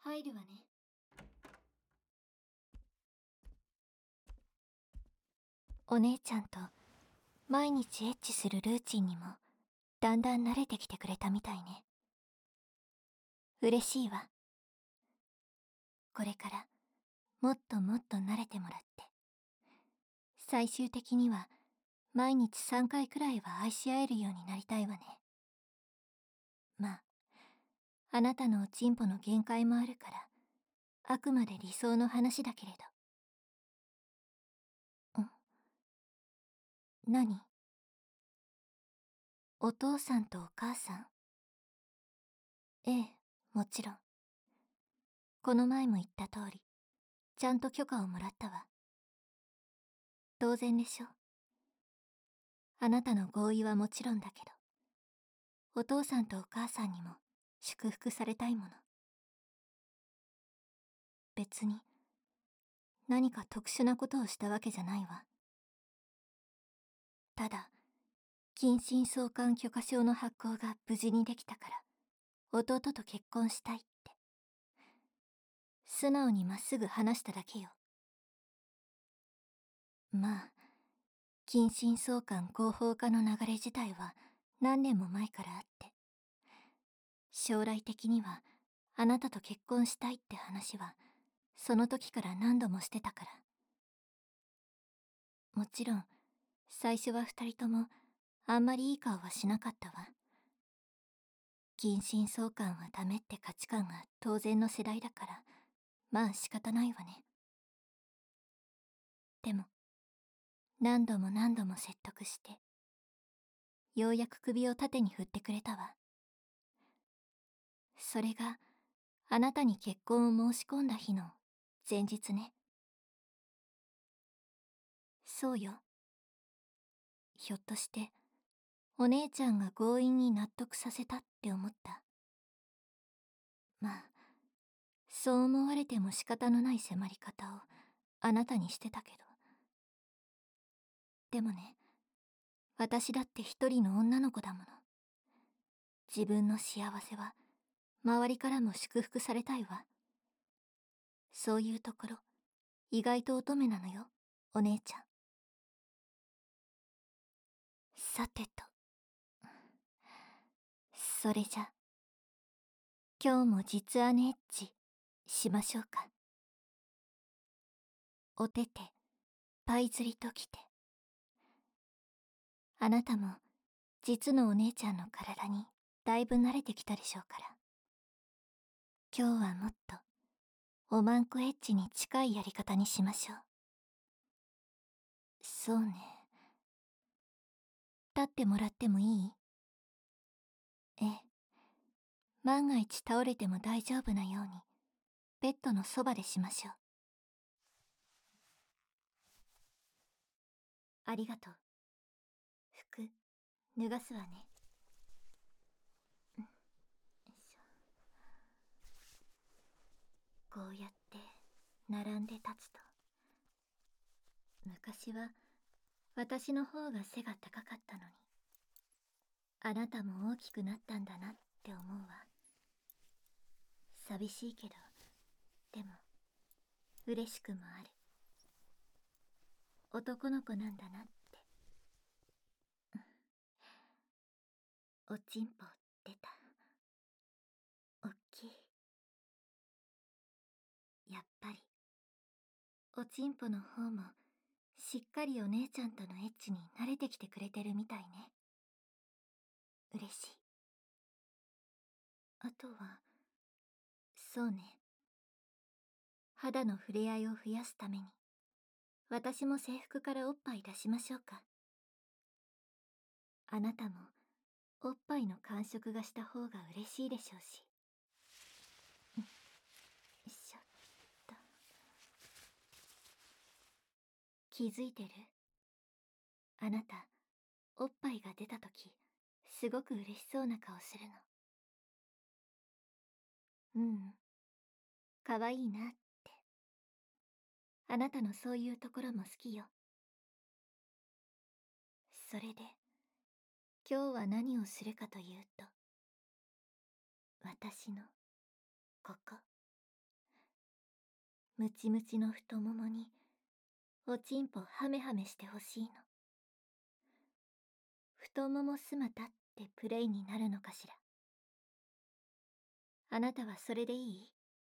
入るわね。お姉ちゃんと毎日エッチするルーチンにもだんだん慣れてきてくれたみたいね。嬉しいわ。これからもっともっと慣れてもらって、最終的には毎日3回くらいは愛し合えるようになりたいわね。まあ、あなたのおちんぽの限界もあるから、あくまで理想の話だけれど。何？お父さんとお母さん？ええ、もちろん。この前も言った通り、ちゃんと許可をもらったわ。当然でしょ。あなたの合意はもちろんだけど、お父さんとお母さんにも祝福されたいもの。別に何か特殊なことをしたわけじゃないわ。ただ、近親相関許可証の発行が無事にできたから、弟と結婚したいって。素直にまっすぐ話しただけよ。まあ、近親相関合法化の流れ自体は何年も前からあって、将来的にはあなたと結婚したいって話はその時から何度もしてたから。もちろん最初は二人ともあんまりいい顔はしなかったわ。近親相関はダメって価値観が当然の世代だから、まあ仕方ないわね。でも何度も何度も説得して、ようやく首を縦に振ってくれたわ。それがあなたに結婚を申し込んだ日の前日ね。そうよ。ひょっとしてお姉ちゃんが強引に納得させたって思った？まあ、そう思われても仕方のない迫り方をあなたにしてたけど。でもね、私だって一人の女の子だもの。自分の幸せは周りからも祝福されたいわ。そういうところ、意外と乙女なのよ、お姉ちゃん。さてと。それじゃ、今日も実姉エッチしましょうか。おてて、パイ釣りときて。あなたも実のお姉ちゃんの体にだいぶ慣れてきたでしょうから。今日はもっとおまんこエッチに近いやり方にしましょう。そうね。立ってもらってもいい？ええ。万が一倒れても大丈夫なようにベッドのそばでしましょう。ありがとう。服脱がすわね。よいしょ。こうやって並んで立つと、昔は私の方が背が高かったのに、あなたも大きくなったんだなって思うわ。寂しいけど、でも嬉しくもある。男の子なんだなって。おちんぽ出た。おっきい。やっぱりおちんぽの方もしっかりお姉ちゃんとのエッチに慣れてきてくれてるみたいね。嬉しい。あとは、そうね。肌の触れ合いを増やすために、私も制服からおっぱい出しましょうか。あなたもおっぱいの感触がした方が嬉しいでしょうし。よいしょっと。気づいてる？あなた、おっぱいが出たとき、すごく嬉しそうな顔するの。うん、かわいいなって。あなたのそういうところも好きよ。それで、今日は何をするかというと、私のここムチムチの太ももにおちんぽハメハメしてほしいの。太ももスマタってプレイになるのかしら。あなたはそれでいい？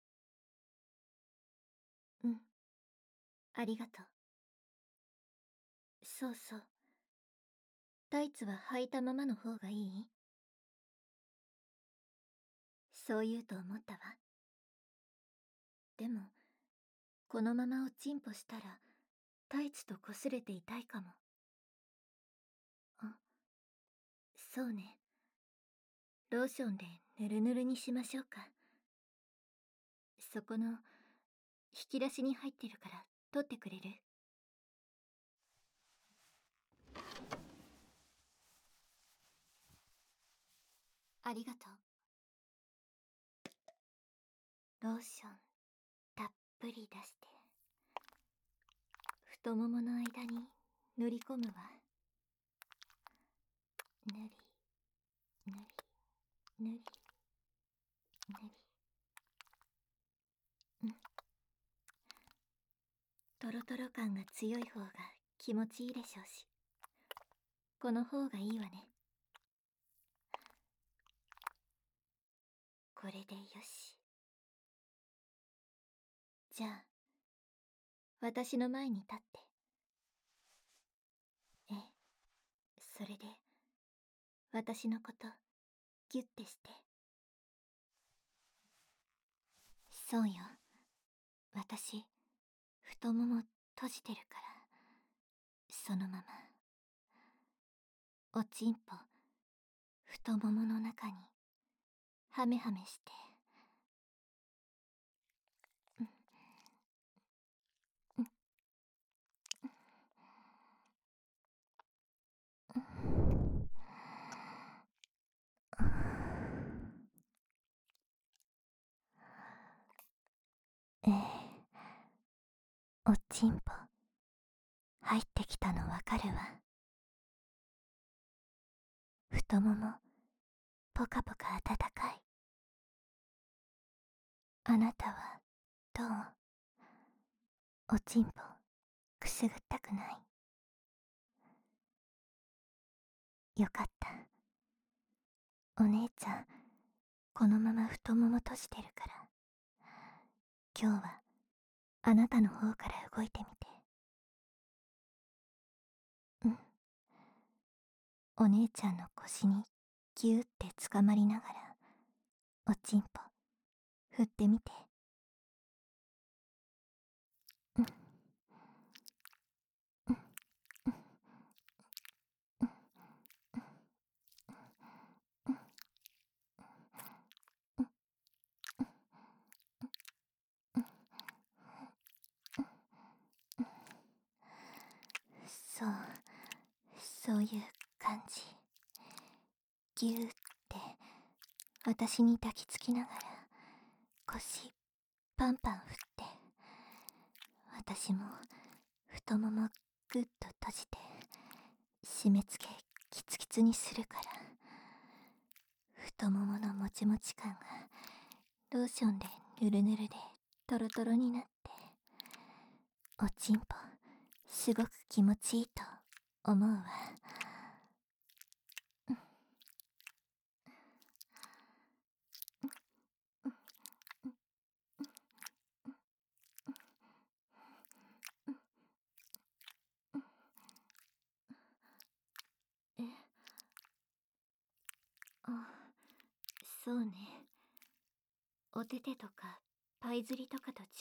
うん。ありがとう。そうそう。タイツは履いたままの方がいい？そう言うと思ったわ。でも、このままおちんぽしたら、タイツと擦れて痛いかも。あ、そうね。ローションでヌルヌルにしましょうか。そこの、引き出しに入ってるから取ってくれる？ありがとう。ローション、たっぷり出して、太ももの間に塗り込むわ。塗り、塗り、塗り、塗り。うん。トロトロ感が強い方が気持ちいいでしょうし、この方がいいわね。これでよし。じゃあ、私の前に立って。ええ、それで、私のこと、ギュッてして。そうよ。私、太もも閉じてるから、そのまま。おちんぽ、太ももの中に、ハメハメして。うん、うん、うん。ええ、おちんぽ、入ってきたのわかるわ。太もも、ポカポカ暖かい。あなたは、どう？おちんぽ、くすぐったくない？よかった。お姉ちゃん、このまま太もも閉じてるから、今日は、あなたの方から動いてみて。うん。お姉ちゃんの腰にギューってつかまりながら、おちんぽ、振ってみて。うん、うん、うん、うん、うん、うん、うん、そう、そういう感じ。ギューって、私に抱きつきながら、腰、パンパン振って、私も、太ももぐっと閉じて、締め付けキツキツにするから、太もものもちもち感がローションでヌルヌルでトロトロになって、おちんぽすごく気持ちいいと思うわ。え、あ、そうね。おててとかパイ釣りとかと違って、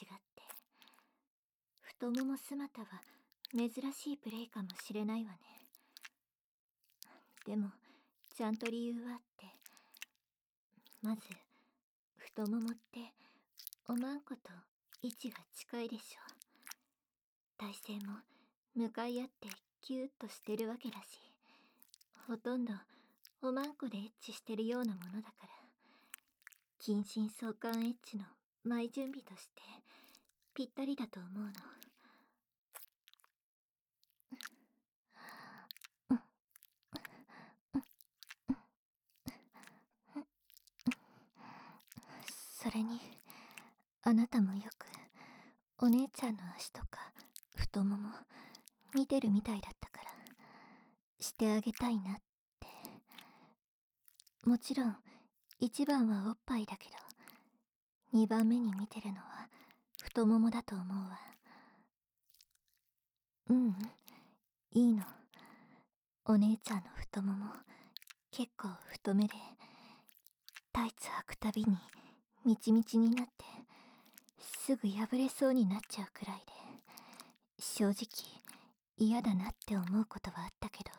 太ももスマタは珍しいプレイかもしれないわね。でも、ちゃんと理由はあって、まず、太ももっておまんこと位置が近いでしょ。体勢も向かい合ってキューッとしてるわけだし、ほとんどおまんこでエッチしてるようなものだから、近親相関エッチの前準備としてぴったりだと思うの。うん、それに、あなたもよくお姉ちゃんの足とか太もも見てるみたいだったからしてあげたいなって。もちろん一番はおっぱいだけど、二番目に見てるのは太ももだと思うわ。うん、いいの。お姉ちゃんの太もも結構太めで、タイツ履くたびにみちみちになってすぐ破れそうになっちゃうくらいで、正直嫌だなって思うことはあったけど、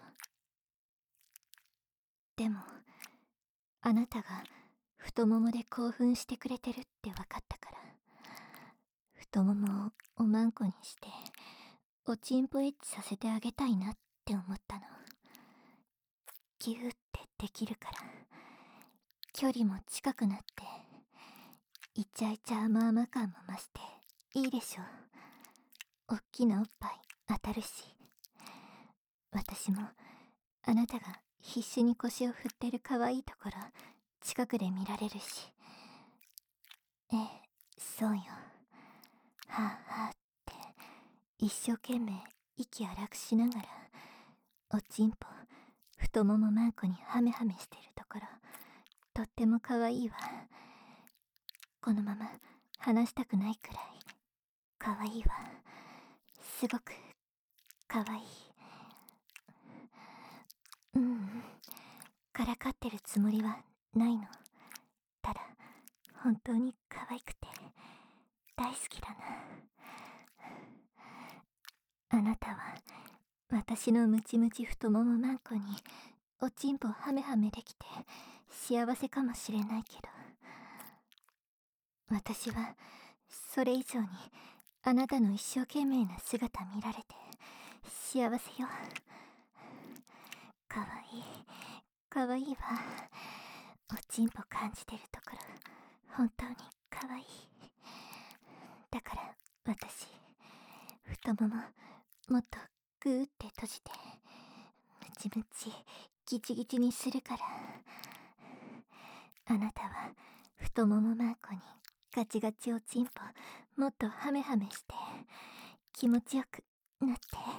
でもあなたが太ももで興奮してくれてるって分かったから、太ももをおまんこにしておちんぽエッチさせてあげたいなって思ったの。ギューってできるから距離も近くなって、イチャイチャ甘々感も増していいでしょ。おっきなおっぱい当たるし、私もあなたが必死に腰を振ってる可愛いところ近くで見られるし。ええ、そうよ。はあはあって一生懸命息荒くしながらおちんぽ太ももまんこにハメハメしてるところ、とっても可愛いわ。このまま離したくないくらい可愛いわ。すごく可愛い。からかってるつもりはないの。ただ本当に可愛くて大好きだな。あなたは私のムチムチ太ももまんこにおちんぽハメハメできて幸せかもしれないけど、私はそれ以上にあなたの一生懸命な姿見られて幸せよ。かわいいかわいいわ。おちんぽ感じてるところ本当にかわいい。だから私太もももっとグーって閉じてムチムチギチギチにするから、あなたは太ももまんこにガチガチおちんぽもっとハメハメして気持ちよくなって、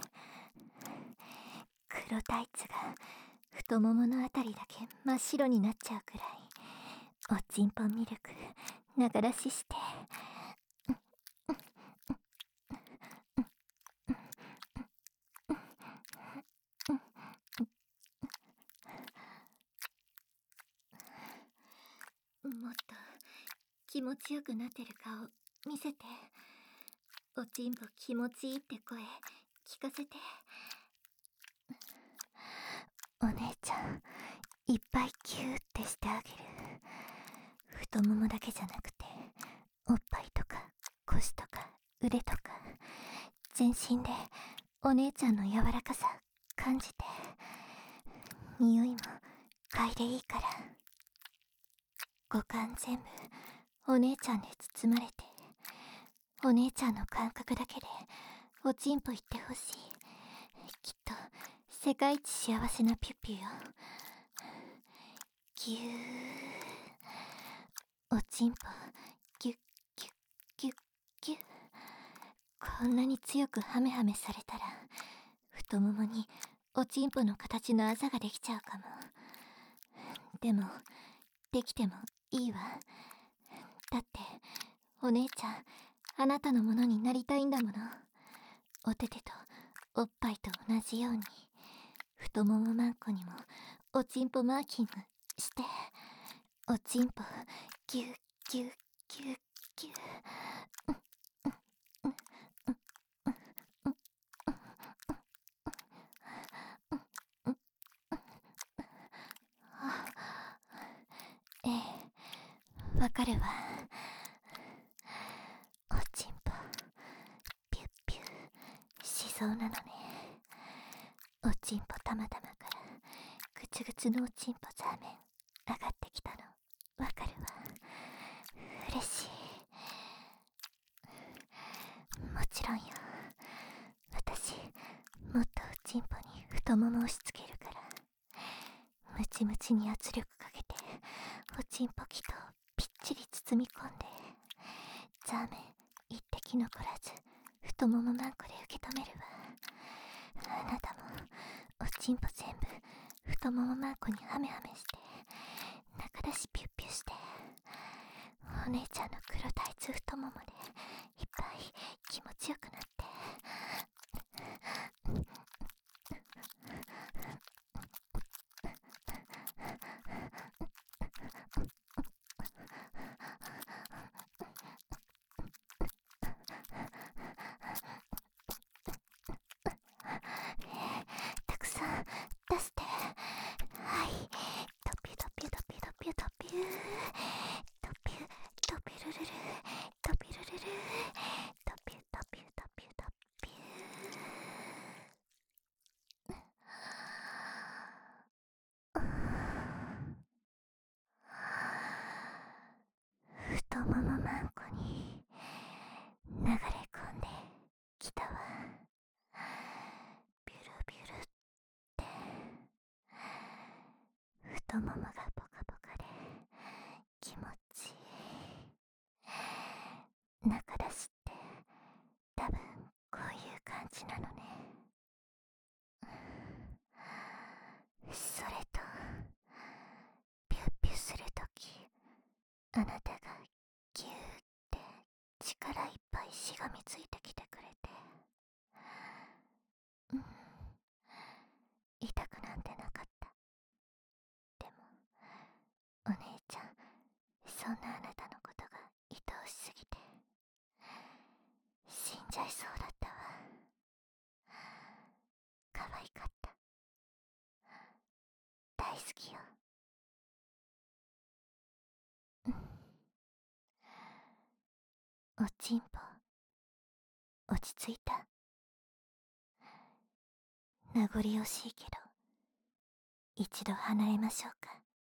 黒タイツが太もものあたりだけ真っ白になっちゃうくらいおちんぽミルク流らしして、もっと気持ちよくなってる顔見せて。おちんぽ気持ちいいって声聞かせて。お姉ちゃんいっぱいキューってしてあげる。太ももだけじゃなくておっぱいとか腰とか腕とか全身でお姉ちゃんの柔らかさ感じて、匂いも嗅いでいいから。五感全部お姉ちゃんで包まれて、お姉ちゃんの感覚だけでおちんぽ行ってほしい。きっと世界一幸せなピュピュよ。ぎゅー、おちんぽギュッギュッギュッギュッ。こんなに強くハメハメされたら太ももにおちんぽの形のあざができちゃうかも。でもできてもいいわ。だってお姉ちゃんあなたのものになりたいんだもの。おててとおっぱいと同じように太ももまんこにもおちんぽマーキングして、おちんぽギュッギュッギュッギュッ。ええ、わかるわ。おちんぽピュッピュッしそうなのね。おちんぽたまたまからグツグツのおちんぽザーメン上がってきたのわかるわ。嬉しい。もちろんよ。私もっとおちんぽに太ももを押し付けるから、ムチムチに圧力かけておちんぽきとぴっちり包み込んでザーメン一滴気残らず太ももマンコで受け止めるわ。あなたもおちんぽ全部太ももマンコにハメハメして、中出しピュッピュして、お姉ちゃんの黒タイツ太ももでいっぱい気持ちよくなって。たくさん出して。はい、ドピュドピュドピュドピュドピュドピュドピュルルルドピュルルルドピュドピュドピュドピュ。太ももマンコに流れ込んできたわ。ビュルビュルって太ももがポカポカで気持ちいい。中出しって多分こういう感じなのね。それとピュッピュするとき、あなたがギューって力いっぱいしがみついてきてくれて、痛くなんてなかった。でもお姉ちゃん、そんなあなたのことが愛おしすぎて死んじゃいそうだったわ。可愛かった。大好きよ。おちんぽ落ち着いた？名残惜しいけど一度離れましょうか。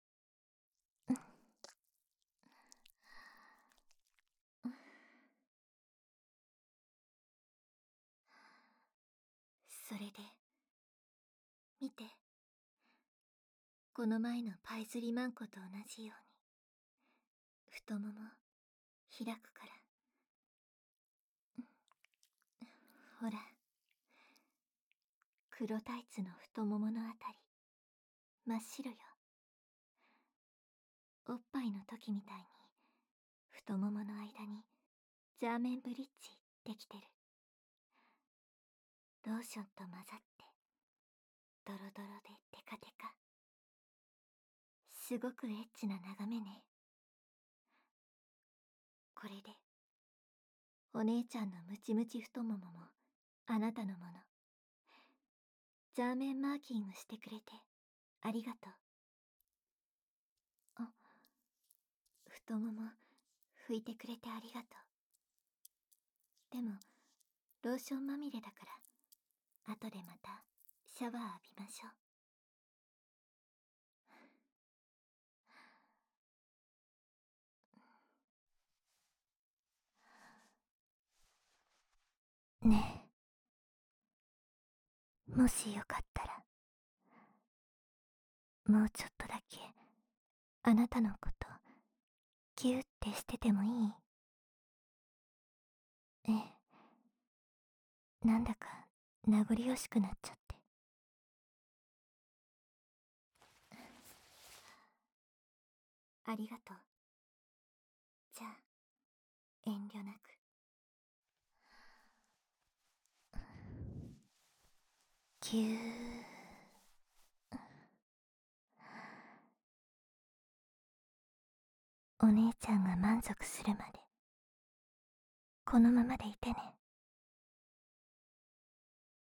それで見て、この前のパイズリマンコと同じように太もも開くから。ほら、黒タイツの太もものあたり真っ白よ。おっぱいの時みたいに太ももの間にジャーメンブリッジできてる。ローションと混ざってドロドロでテカテカ。すごくエッチな眺めね。これでお姉ちゃんのムチムチ太もももあなたのもの。ジャーメンマーキングしてくれてありがとう。あ、太もも拭いてくれてありがとう。でもローションまみれだから後でまたシャワー浴びましょう。ねえ、もしよかったらもうちょっとだけあなたのことギューってしててもいい？ええ、なんだか名残惜しくなっちゃって。ありがとう。じゃあ遠慮なく。ぎゅー。お姉ちゃんが満足するまでこのままでいてね。